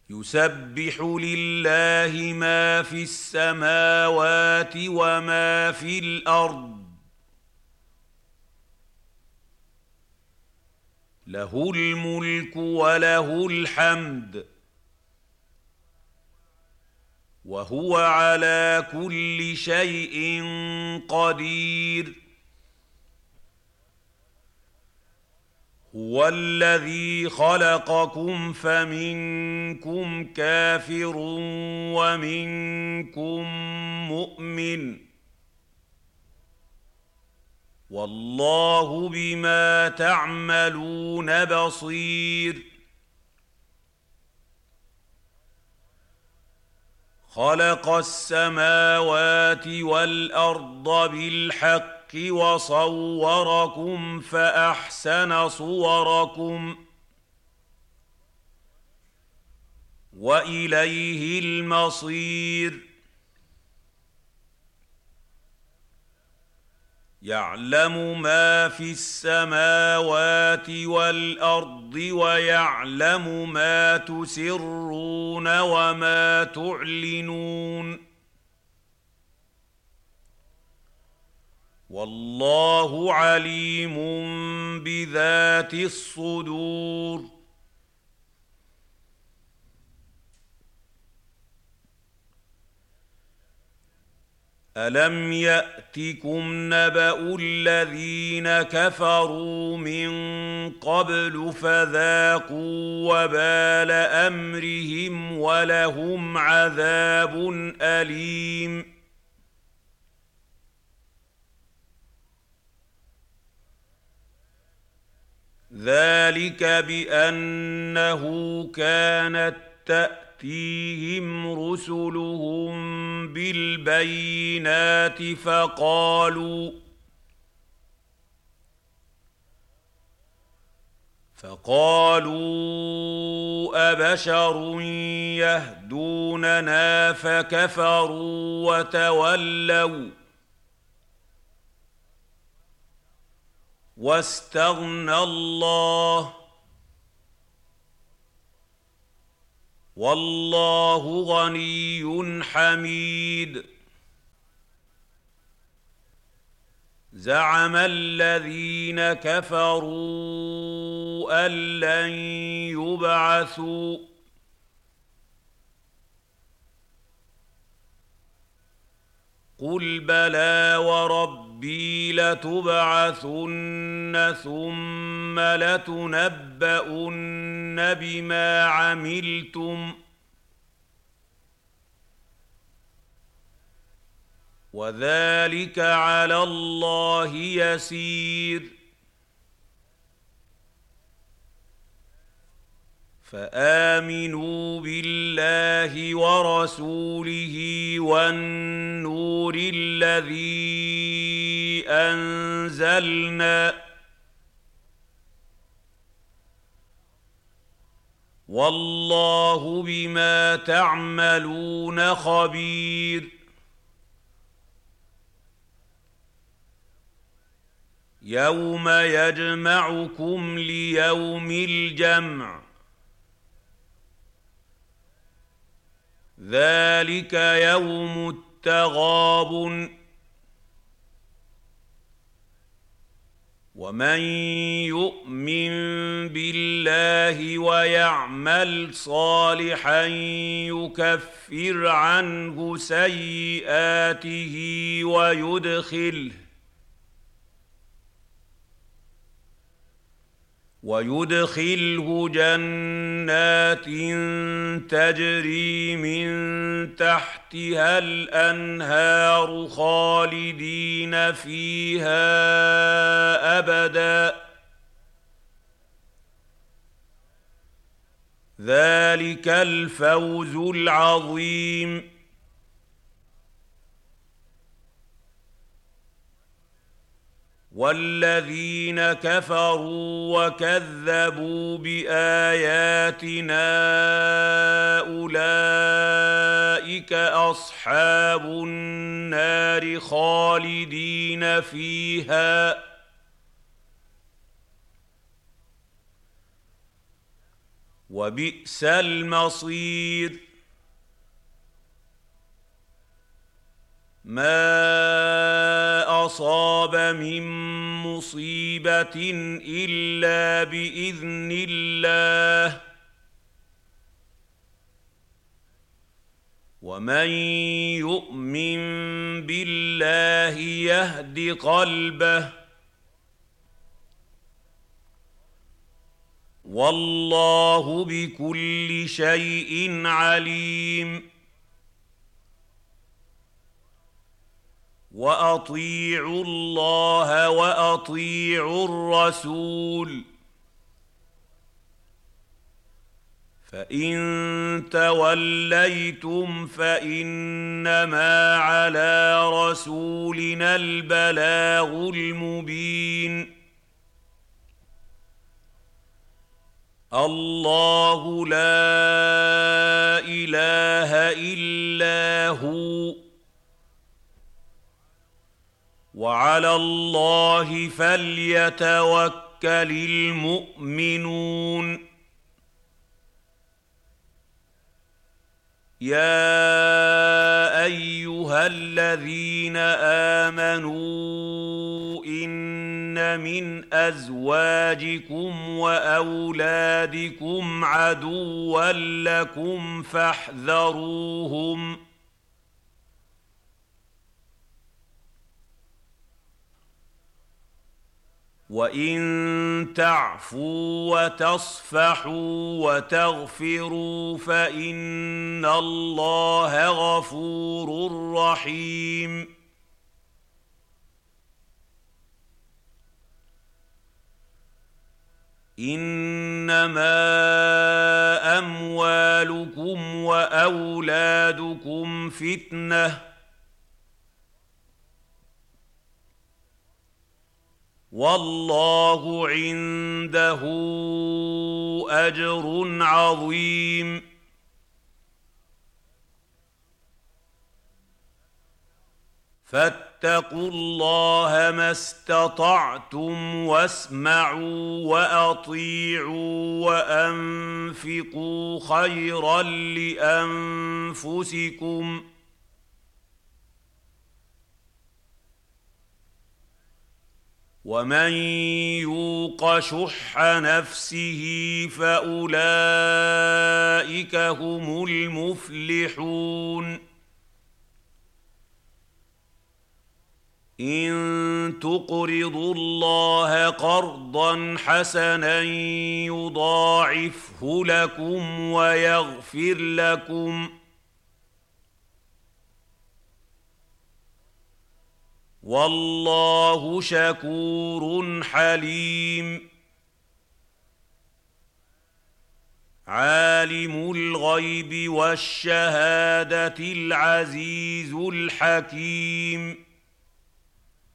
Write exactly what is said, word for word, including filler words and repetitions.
يسبح لله ما في السماوات وما في الأرض له الملك وله الحمد وهو على كل شيء قدير هو الذي خلقكم فمنكم كافر ومنكم مؤمن والله بما تعملون بصير خلق السماوات والأرض بالحق وصوركم فأحسن صوركم وإليه المصير يعلم ما في السماوات والأرض ويعلم ما تسرون وما تعلنون والله عليم بذات الصدور ألم يأتكم نبأ الذين كفروا من قبل فذاقوا وبال أمرهم ولهم عذاب أليم ذلك بأنه كانت تأتيهم رسلهم بالبينات فقالوا فقالوا أبشر يهدوننا فكفروا وتولوا واستغنى الله والله غني حميد زعم الذين كفروا أن لن يبعثوا قل بلى وربي لتبعثن ثم لتنبؤن بما عملتم وذلك على الله يسير فآمنوا بالله ورسوله والنور الذي أنزلنا والله بما تعملون خبير يوم يجمعكم ليوم الجمع ذلك يوم التغابن ومن يؤمن بالله ويعمل صالحا يكفر عنه سيئاته ويدخله ويدخله جنات تجري من تحتها الأنهار خالدين فيها أبدا ذلك الفوز العظيم والذين كفروا وكذبوا بآياتنا أولئك أصحاب النار خالدين فيها وبئس المصير. ما أصاب من مصيبة إلا بإذن الله، ومن يؤمن بالله يهد قلبه، والله بكل شيء عليم. وأطيعوا الله وأطيعوا الرسول، فإن توليتم فإنما على رسولنا البلاغ المبين. الله لا إله إلا هو، وعلى الله فليتوكل المؤمنون. يا أيها الذين آمنوا إن من أزواجكم وأولادكم عدوا لكم فاحذروهم، وإن تعفوا وتصفحوا وتغفروا فإن الله غفور رحيم. إنما أموالكم وأولادكم فتنة، والله عنده أجر عظيم. فاتقوا الله ما استطعتم واسمعوا وأطيعوا وأنفقوا خيرا لأنفسكم، ومن يوق شح نفسه فأولئك هم المفلحون. إن تقرضوا الله قرضا حسنا يضاعفه لكم ويغفر لكم، والله شكور حليم. عالم الغيب والشهادة العزيز الحكيم.